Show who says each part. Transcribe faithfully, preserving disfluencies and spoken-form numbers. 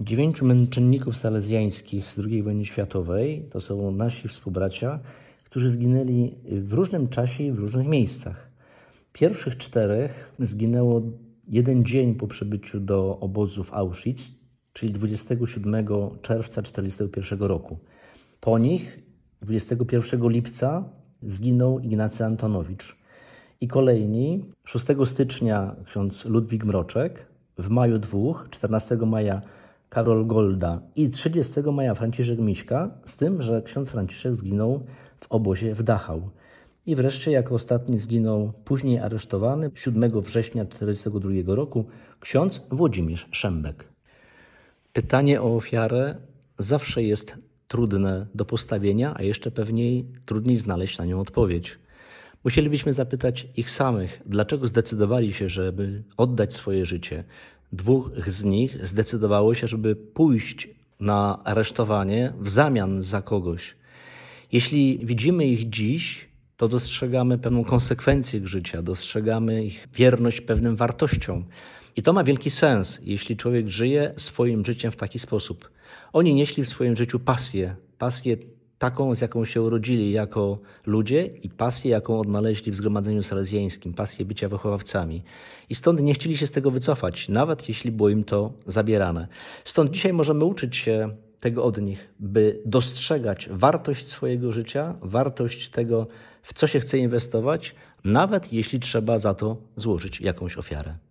Speaker 1: Dziewięciu męczenników salezjańskich z drugiej wojny światowej to są nasi współbracia, którzy zginęli w różnym czasie i w różnych miejscach. Pierwszych czterech zginęło jeden dzień po przybyciu do obozu w Auschwitz, czyli dwudziestego siódmego czerwca tysiąc dziewięćset czterdziestego pierwszego roku. Po nich dwudziestego pierwszego lipca zginął Ignacy Antonowicz. I kolejni, szóstego stycznia ksiądz Ludwik Mroczek, w maju dwóch, czternastego maja Karol Golda i trzydziestego maja Franciszek Miśka, z tym, że ksiądz Franciszek zginął w obozie w Dachau. I wreszcie jako ostatni zginął później aresztowany siódmego września tysiąc dziewięćset czterdziestego drugiego roku ksiądz Włodzimierz Szembek. Pytanie o ofiarę zawsze jest trudne do postawienia, a jeszcze pewniej trudniej znaleźć na nią odpowiedź. Musielibyśmy zapytać ich samych, dlaczego zdecydowali się, żeby oddać swoje życie. Dwóch z nich zdecydowało się, żeby pójść na aresztowanie w zamian za kogoś. Jeśli widzimy ich dziś, to dostrzegamy pewną konsekwencję ich życia, dostrzegamy ich wierność pewnym wartościom. I to ma wielki sens, jeśli człowiek żyje swoim życiem w taki sposób. Oni nieśli w swoim życiu pasję, pasję taką, z jaką się urodzili jako ludzie i pasję, jaką odnaleźli w Zgromadzeniu Salezjańskim, pasję bycia wychowawcami. I stąd nie chcieli się z tego wycofać, nawet jeśli było im to zabierane. Stąd dzisiaj możemy uczyć się tego od nich, by dostrzegać wartość swojego życia, wartość tego, w co się chce inwestować, nawet jeśli trzeba za to złożyć jakąś ofiarę.